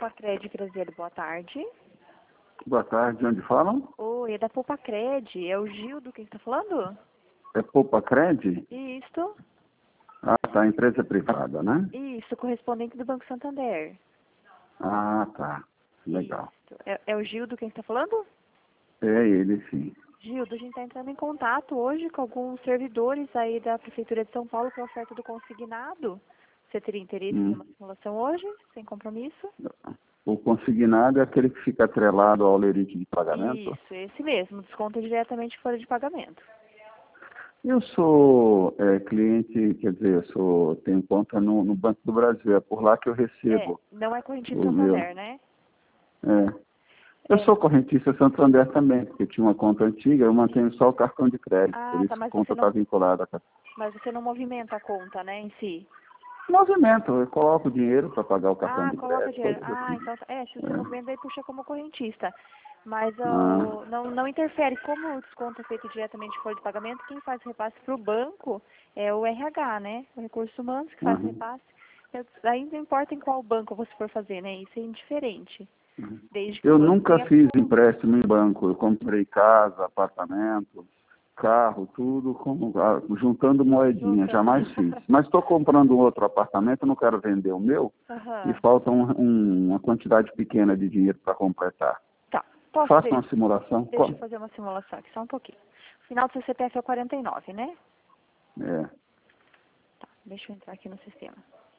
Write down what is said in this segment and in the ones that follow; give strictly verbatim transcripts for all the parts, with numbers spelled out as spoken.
Poupacred, Graziele, boa tarde. Boa tarde, onde falam? Oi, é da Poupacred, é o Gildo quem está falando? É Poupacred? Isso. Ah, tá, empresa privada, né? Isso, correspondente do Banco Santander. Ah, tá, legal. Isso. É, é o Gildo quem está falando? É ele, sim. Gildo, a gente está entrando em contato hoje com alguns servidores aí da Prefeitura de São Paulo para oferta do consignado. Você teria interesse em fazer Hum. uma simulação hoje, sem compromisso? O consignado é aquele que fica atrelado ao lerite de pagamento? Isso, esse mesmo, desconta diretamente fora de pagamento. Eu sou é, cliente, quer dizer, eu sou, tenho conta no, no Banco do Brasil, é por lá que eu É, recebo não é correntista o meu. Santander, né? É. Eu É. sou correntista Santander também, porque tinha uma conta antiga, eu mantenho só o cartão de crédito, Ah, por isso tá, que a mas conta você está não, vinculada a mas você não movimenta a conta, né, em si? movimento, eu coloco dinheiro para pagar o cartão Ah, de coloca crédito, dinheiro. coisas Ah, assim. então, tá- é, se você É. movimenta, aí puxa como correntista. Mas Ah, ó, não, não interfere. Como o desconto é feito diretamente fora de pagamento, quem faz o repasse para o banco é o R H, né? O Recursos Humanos que faz o uhum, repasse. Eu- Aí não importa em qual banco você for fazer, né? Isso é indiferente. uhum. Desde que o Eu banco nunca tenha fiz conta. empréstimo em banco, eu comprei casa, apartamento, carro, tudo como, ah, juntando moedinha, Juntando. jamais fiz. Mas estou comprando um outro apartamento, não quero vender o meu, e Aham. falta um, um, uma quantidade pequena de dinheiro para completar. Tá. Posso Faça ver? uma simulação? Deixa eu Como? fazer uma simulação aqui, só um pouquinho. O final do seu C P F é o quarenta e nove, né? É. Tá. Deixa eu entrar aqui no sistema.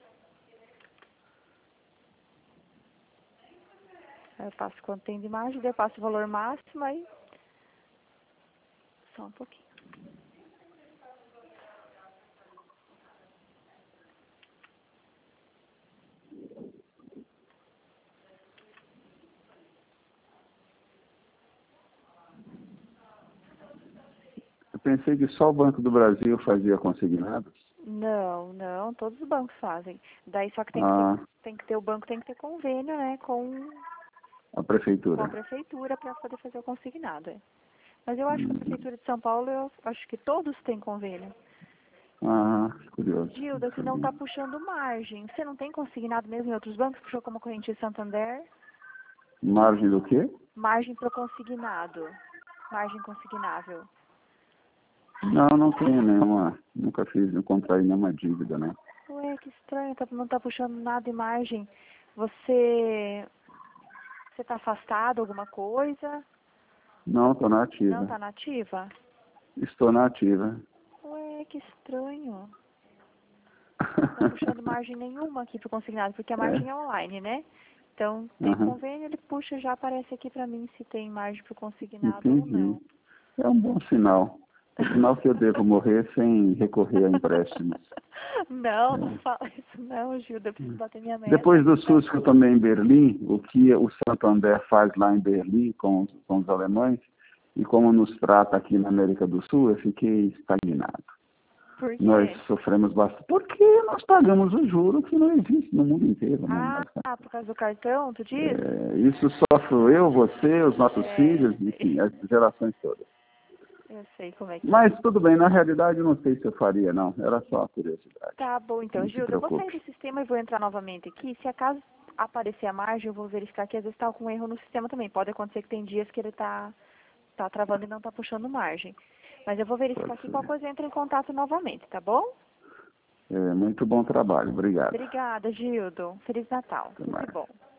Aí eu passo quanto tem de margem, daí eu passo o valor máximo, aí só um pouquinho. Eu pensei que só o Banco do Brasil fazia consignados. Não, não, todos os bancos fazem. Daí só que tem que ter, Ah, tem que ter o banco tem que ter convênio, né, com, a com a prefeitura. prefeitura para poder fazer o consignado. É. Mas eu acho que a Hum. prefeitura de São Paulo, eu acho que todos têm convênio. Ah, curioso. Gilda, que não está puxando margem. Você não tem consignado mesmo em outros bancos? Puxou como corrente de Santander? Margem do quê? Margem para consignado. Margem consignável. Não, não tenho nenhuma. Nunca fiz, não contraí nenhuma dívida, né? Ué, que estranho, tá- não está puxando nada em margem. Você você está afastado alguma coisa? Não, estou na Não ativa. está nativa? Estou na ativa. Ué, que estranho. Não está puxando margem nenhuma aqui para o consignado, porque a margem é É. online, né? Então, tem Aham. convênio, ele puxa, já aparece aqui para mim se tem margem para o consignado ou Entendi. não. É um bom sinal. É sinal que eu devo morrer sem recorrer a empréstimos. Não, não É. fala isso não, Gilda, eu preciso bater minha meta Depois do ainda. SUS que eu tomei em Berlim, o que o Santander faz lá em Berlim com, os- com os alemães, e como nos trata aqui na América do Sul, eu fiquei estagnado. Por Nós quê? sofremos bastante, porque nós pagamos o juro que não existe no mundo inteiro, né? Ah, Mas, por causa do cartão, tu diz? é, isso sofro eu, você, os nossos É, eu filhos, enfim, sei. as gerações todas. Eu sei como é que é. Mas tudo bem, na realidade eu não sei se eu faria, não. Era só uma curiosidade. Tá bom, então, Não se Gilda, eu vou sair preocupe. do sistema e vou entrar novamente aqui. Se acaso aparecer a margem, eu vou verificar que às vezes está com erro no sistema também. Pode acontecer que tem dias que ele tá, tá travando e não tá puxando margem. Mas eu vou verificar Pode aqui, qual ser. coisa eu entro em contato novamente, tá bom? É, muito bom trabalho. Obrigado. Obrigada, Gildo. Feliz Natal. Até Tudo de mais. bom.